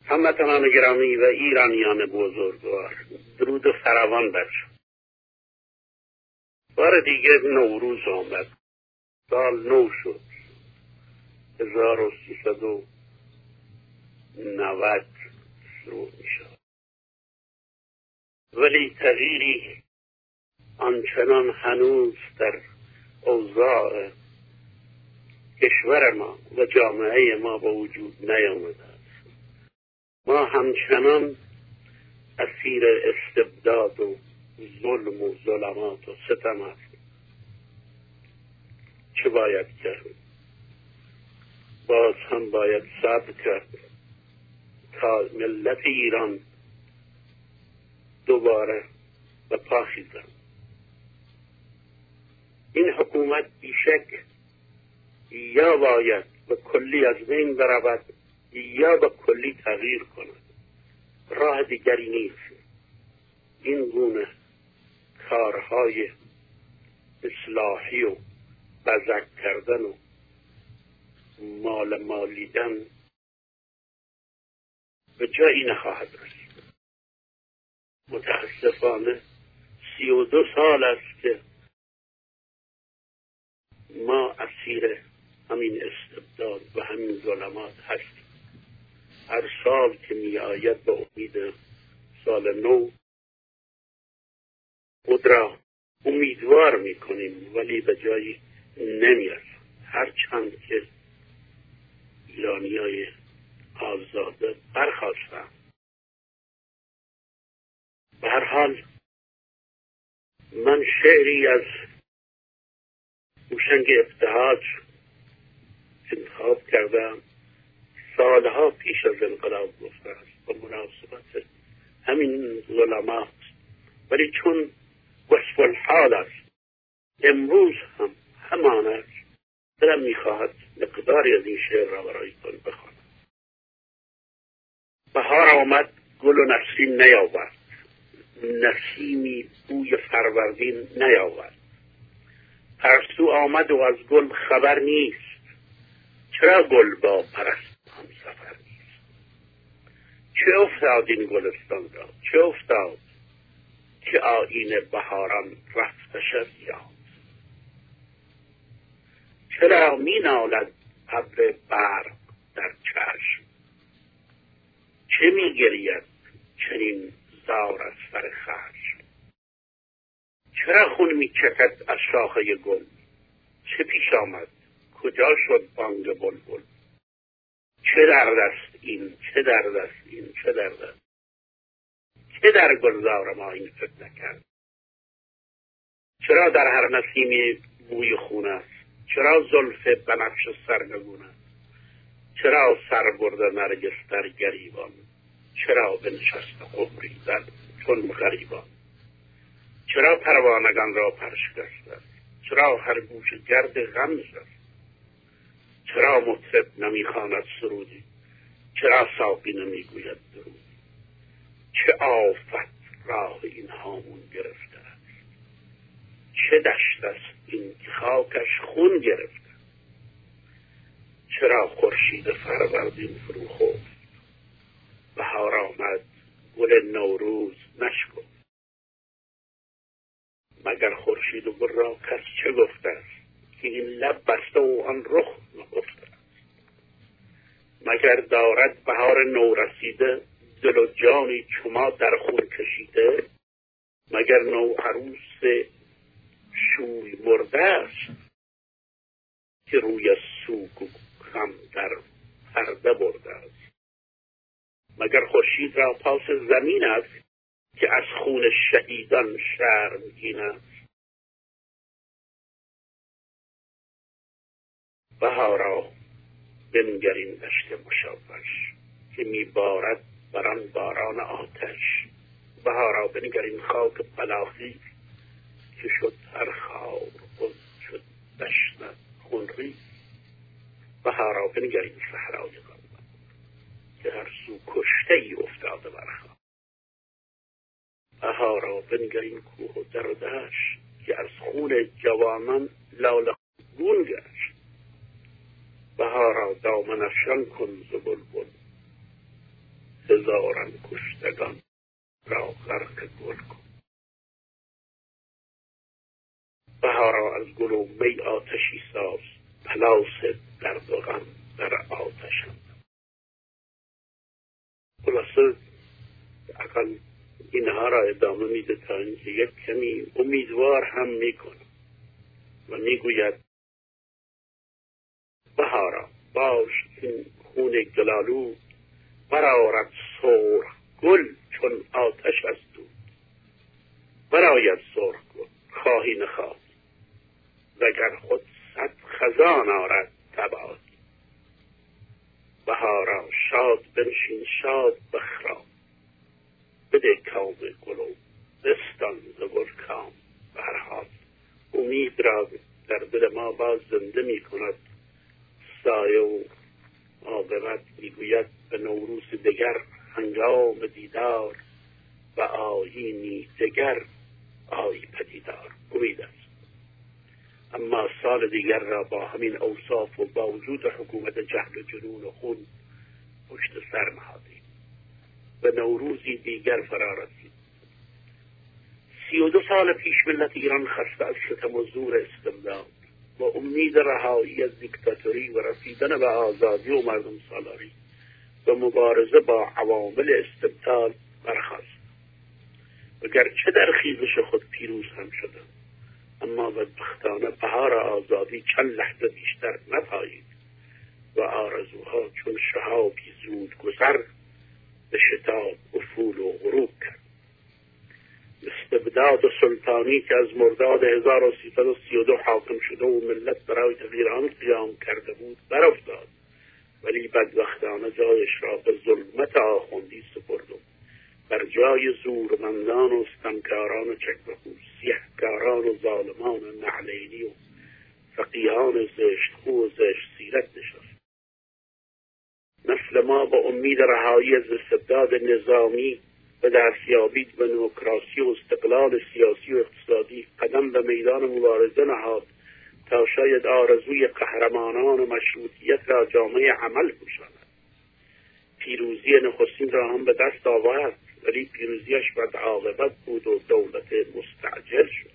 هموطنان گرامی و ایرانیان بزرگوار، درود فراوان بر شما. بار دیگر نوروز آمد، سال نو شد، 1390 شروع می شد. ولی تغییری آنچنان هنوز در اوضاع کشور ما و جامعه ما به وجود نیامده است. ما همچنان اسیر استبداد و ظلم و ظلمات و ستم هستیم. چه باید کرد؟ باز هم باید صبر کرد تا ملت ایران دوباره به پا خیزد. این حکومت بیشک یا باید به کلی از بین برود یا به کلی تغییر کند. راه دیگری نیست. این گونه کارهای اصلاحی و بزک کردن و مالیدن به جایی نخواهد رسید. متاسفانه 32 سال است که ما اسیر همین استبداد و همین ظلمات هستیم. هر سال که می آید به امید سال نو خود را امیدوار می کنیم، ولی به جایی نمی رسیم. هر چند که ایرانیای آزاده برخاستند. به هر حال من شعری از هوشنگ ابتهاج انتخاب کردم. سالها پیش از انقلاب گفته است به مناسبت همین ظلمات، ولی چون وصف الحال است امروز هم همان است. دلم میخواهد مقداری از این شعر را برایتان بخوانم. بهار آمد گل و نسرین نیاورد، نسیمی بوی فروردین نیاورد. ترسو آمد و از گل خبر نیست، چرا گل با پرست هم سفر نیست. چه افتاد این گلستان را، چه افتاد که آیین بهاران رفته شد یاد. چرا می نالد ابر برق در چشم، چه می گرید چنین زار از سر خشم. چرا خون می چکد از شاخه گل، چه پیش آمد کجا شد بانگ بلبل. چه درد است این، چه درد است این، چه درد است، چه در گلزار ما این فتنه کرد. چرا در هر نسیمی بوی خون است، چرا زلف بنفش سرنگون است. چرا سر برده نرگس در گریبان، چرا بنشست عمری در چون غریبان. چرا پروانگان را پرشکست است، چرا هر گوش گرد غم است. چرا مطرب نمیخواند سرودی، چرا ساقی نمیگوید درودی. چه آفت راه این هامون گرفته است، چه دشت است این که خاکش خون گرفته. چرا خورشید فروردین فرو خفت، بهار آمد گل نوروز نشکفت. مگر خورشید و گل را کس چه گفته است، که این لب بسته و آن رخ نهفته است. مگر دارد بهار نو رسیده، دل و جانی چما در خون کشیده. مگر نو عروس شوی مرده است، که روی سوگ و غم در پرده برده است. مگر خورشید را پاس زمین است، که از خون شهیدان شرمگین است. بهارا بنگر این دشت مشوش، که میبارد بران باران آتش. بهارا بنگر این خاک پلاخی، که شد هر خار خود شد دشت خونریز. بهارا بنگر این صحرای غم، که هر سو کشته ای افتاده برخواه. بهارا بنگر این کوه و در و دشت، که از خون جوانان لاله گون گشت. بهارا دامن افشان کن ز بلبل، هزاران کشتگان را غرق گل کن. بهارا از گل و می آتشی ساز، پلاس درد و غم در آتشم. خلاصه اقل اینها را ادامه میده تا اینکه یک کمی امیدوار هم میکنه و میگوید بهارا باش این خون گلالو برآرد سرخ گل چون آتش از دود. برآید سرخ گل خواهی نخواهی، وگر خود صد خزان آرد تباد. بهارا شاد بنشین شاد بخرام، بده کام گل و بستان ز گل کام. به هر حال امید را در دل ما باز زنده می کند. سایه و عاقبت میگوید به نوروز دگر هنگام دیدار و آیینی دگر آی پدیدار. امید است. اما سال دیگر را با همین اوصاف و با وجود حکومت جهل و جنون و خون پشت سر نهادیم و نوروزی دیگر فرا رسید. 32 سال پیش ملت ایران خسته از ستم و زور استبداد و امید رهایی از دیکتاتوری و رسیدن به آزادی و مردم سالاری و مبارزه با عوامل استبداد برخاست. و گرچه در خیزش خود پیروز هم شدند، اما بدبختانه بهار آزادی چند لحظه بیشتر نپایید و آرزوها چون شهابی زود گذر به شتاب افول و غروب کرد. استبداد سلطانی که از مرداد 1332 حاکم شده و ملت برای تغییر آن قیام کرده بود برافتاد، ولی بدبختانه جایش را به ظلمت آخوندی سپرد و بر جای زورمندان و ستمکاران و چکبخو، سیهکاران و ظالمان و نعلینی و فقیهان زشتخو و زشت سیرت نشست. نسل ما با امید رهایی از استبداد نظامی و دستیابی به دموکراسی و استقلال سیاسی و اقتصادی قدم به میدان مبارزه نهاد تا شاید آرزوی قهرمانان و مشروطیت را جامعه عمل پوشاند. پیروزی نخستین را هم به دست آورد، ولی پیروزیش بد عاقبت بود و دولت مستعجل شد.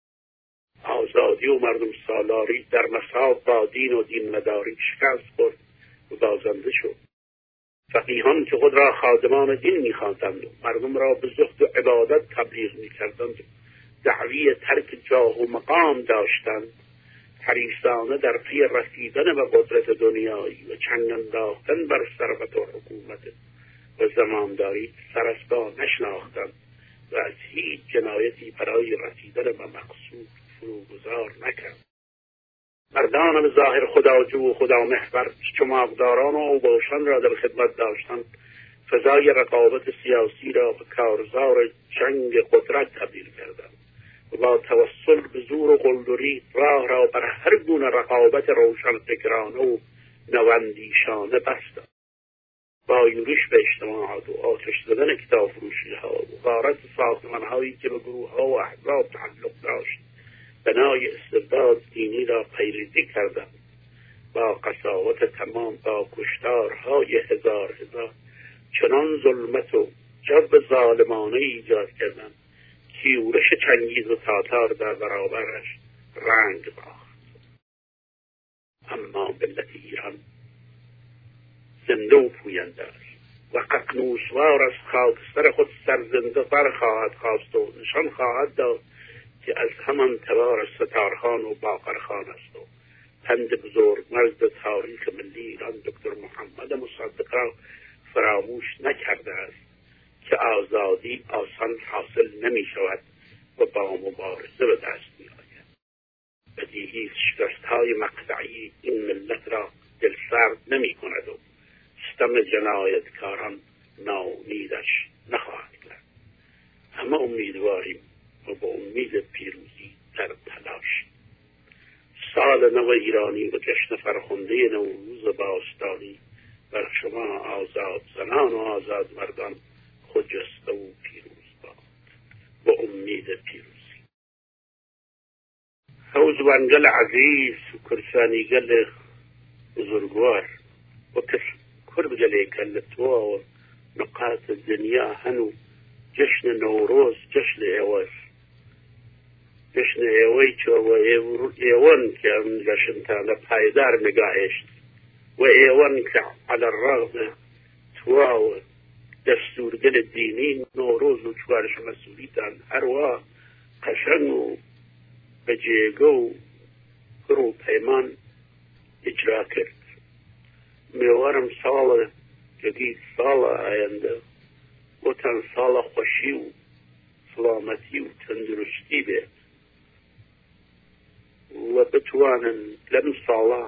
آزادی و مردم سالاری در مصاف با دین و دین مداری شکست خورد و بازنده شد. فقیهان که خود را خادمان دین می‌خواندند و مردم را به زهد و عبادت تبلیغ می‌کردند، دعوی ترک جاه و مقام داشتند، حریصانه در پی رسیدن به قدرت دنیایی و چنگ انداختن بر ثروت و حکومت و زمامداری سراستا نشناختند و از هیچ جنایتی برای رسیدن به مقصود فروگذار نکرد. مردان به ظاهر خداجو و خدا محور چماقداران و اوباشان را در خدمت داشتند، فضای رقابت سیاسی را به کارزار جنگ قدرت تبدیل کردند و با توسل به زور و قلدری راه را بر هر گونه رقابت روشن فکرانه و نواندیشانه بستند. با یورش به اجتماعات و آتش زدن کتاب فروشی ها و غارت ساختمان هایی که به گروه ها و احزاب تعلق داشت، بنای استبداد دینی را پیریزی کردند. با قساوت تمام، با کشتارهای هزار چنان ظلمت و جو ظالمانه ایجاد کردند که یورش چنگیز و تاتار در برابرش رنگ باخت. اما ملت ایران زنده و پوینده است و ققنوسوار از خاکستر خود سرزنده برخواهد خواست و نشان خواهد داد که از همان تبار ستارخان و باقرخان است و پند بزرگ مرد تاریخ ملی ایران دکتر محمد مصدق را فراموش نکرده است که آزادی آسان حاصل نمی شود و با مبارزه به دست می آید. بدیهی شکست های مقطعی این ملت را دلسرد نمی کند و ستم جنایتکاران ناامیدش نخواهد کرد. همه امیدواریم و با امید پیروزی در تلاش. سال نو ایرانی و جشن فرخنده نوروز باستانی بر شما آزاد زنان و آزاد مردان خجسته و پیروز باد. با امید پیروزی. حوز ونگل عزیز و کرسانیگل بزرگوار و کربگل کل تو و نقاط دنیا هەنوو جشن نەورۆز جشن ئێوەش جشن ئێوەی چۆوە ئێوەن کە جشنتانە پایدار نگاهێشت و ئێوەن کە على الرغم تواوە دەستورگەل دینی نۆرۆز و چوارشەمە سووریتان هەروە قەشەنگ و بەجێگە و پڕ و پەیمان ئیجرا کرد. میێوارم ساڵە جدید ساڵە ئایەندە بۆتان ساڵە خۆشی و سڵامەتی و تەندروستی بێت و بتوانن لەم ساڵە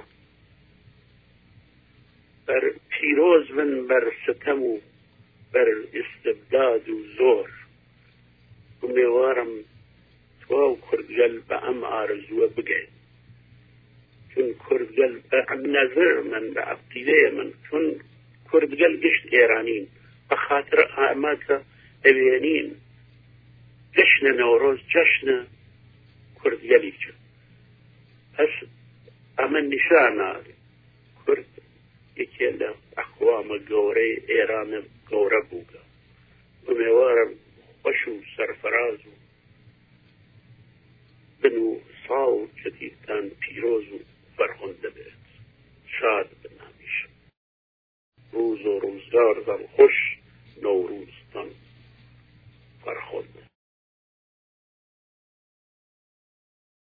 بەر پیرۆز بن بەر ستەم و بەر ئیستبداد و زۆر و میێوارم توا و کوردگەل بە ئەم ئارزووە بگەین چون کوردگەل بە ئەم نەزر من بە عەقیدەیە من چون کوردگەل گشت ئێرانین بە خاتر ئاماکە ئەوێنین جشنە نەورۆز جشنە کوردگەلیچە پس ئەمە نیشانە کورد یەکێ لە ئەقوامە گەورەی ئێرانە گەورە بووگە و میێوارم خۆش و سەرفەراز و بن و ساڵ جەدیدتان پیرۆز و فەرخۆن دەبێت شاد بن هەمیشە ڕووز و ڕووزگار دڵخۆش